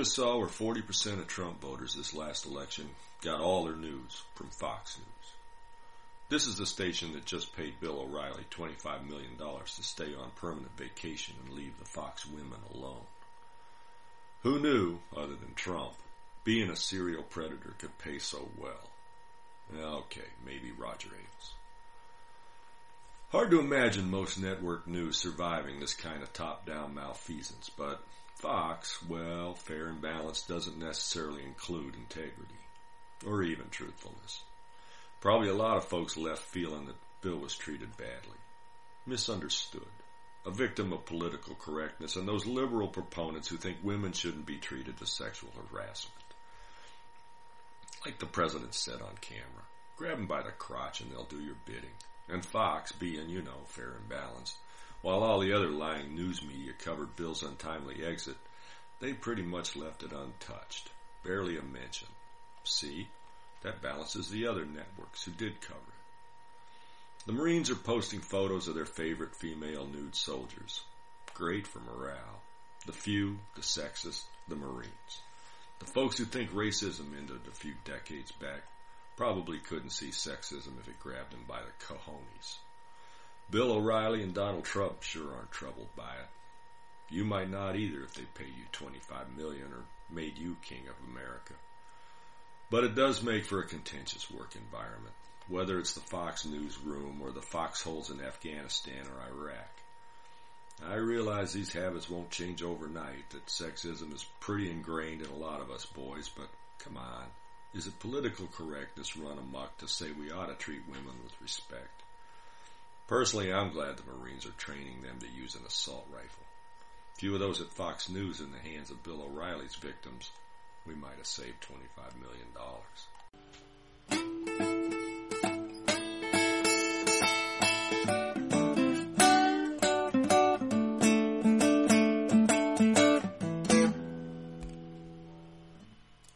just saw where 40% of Trump voters this last election got all their news from Fox News. This is the station that just paid Bill O'Reilly $25 million to stay on permanent vacation and leave the Fox women alone. Who knew, other than Trump, being a serial predator could pay so well? Okay, maybe Roger Ailes. Hard to imagine most network news surviving this kind of top-down malfeasance, but Fox, well, fair and balanced doesn't necessarily include integrity, or even truthfulness. Probably a lot of folks left feeling that Bill was treated badly, misunderstood, a victim of political correctness, and those liberal proponents who think women shouldn't be treated as sexual harassment. Like the president said on camera, grab them by the crotch and they'll do your bidding. And Fox, being, fair and balanced, while all the other lying news media covered Bill's untimely exit, they pretty much left it untouched, barely a mention. See? That balances the other networks who did cover it. The Marines are posting photos of their favorite female nude soldiers. Great for morale. The few, the sexist, the Marines. The folks who think racism ended a few decades back probably couldn't see sexism if it grabbed them by the cojones. Bill O'Reilly and Donald Trump sure aren't troubled by it. You might not either if they paid you $25 million or made you king of America. But it does make for a contentious work environment, whether it's the Fox newsroom or the foxholes in Afghanistan or Iraq. I realize these habits won't change overnight, that sexism is pretty ingrained in a lot of us boys, but come on, is it political correctness run amok to say we ought to treat women with respect? Personally, I'm glad the Marines are training them to use an assault rifle. Few of those at Fox News in the hands of Bill O'Reilly's victims, we might have saved $25 million.